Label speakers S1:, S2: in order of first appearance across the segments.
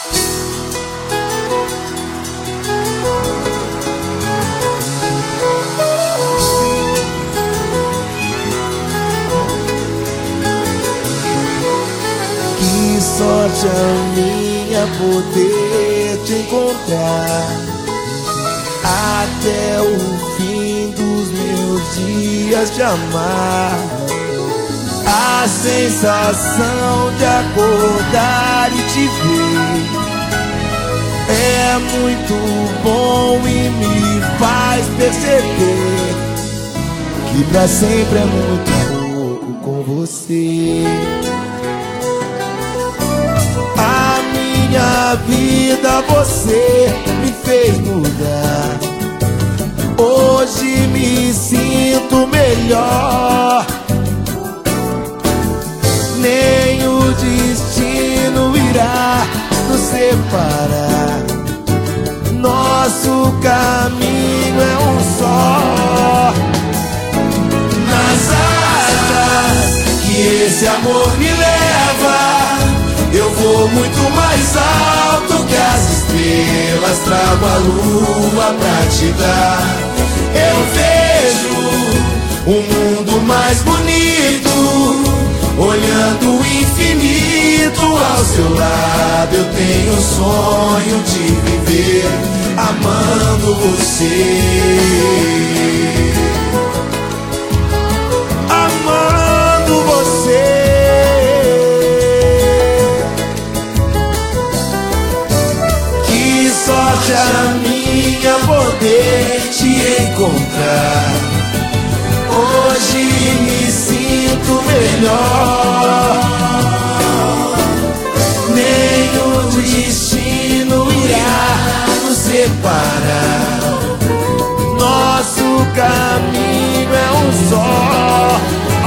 S1: Que sorte a minha poder te encontrar até o fim dos meus dias de amar. A sensação de acordar e te ver é muito bom e me faz perceber que pra sempre é muito pouco com você. A minha vida você me fez mudar. Hoje me sinto melhor. Nem o destino irá nos separar. Nosso caminho é um só. Nas asas que esse amor me leva, eu vou muito mais alto que as estrelas. Trago a lua pra te dar. Eu vejo um mundo mais bonito, olhando o infinito ao seu lado. Eu tenho o sonho de viver amando você. Amando você. Que sorte a minha poder te encontrar. Hoje me sinto melhor. Nem o destino irá nos separar. Nosso caminho é um só.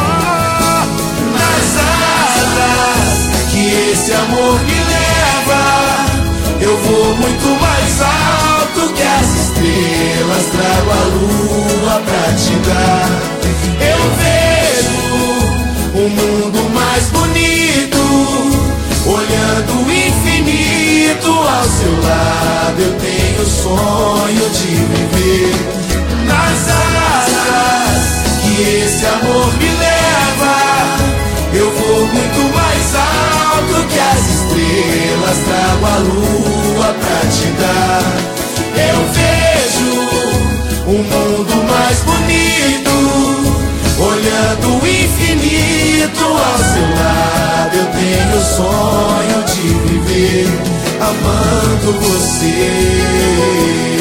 S1: Nas asas que esse amor me leva, eu vou muito mais alto que as estrelas. Trago a lua pra te dar. Eu vejo um mundo mais bonito, olhando o infinito ao seu lado. Eu tenho o sonho de viver nas asas que esse amor me leva. Eu vou muito mais alto que as estrelas. Trago a lua pra te dar. Eu vejo um mundo mais bonito, olhando o infinito ao seu lado. Eu tenho o sonho de viver amando você.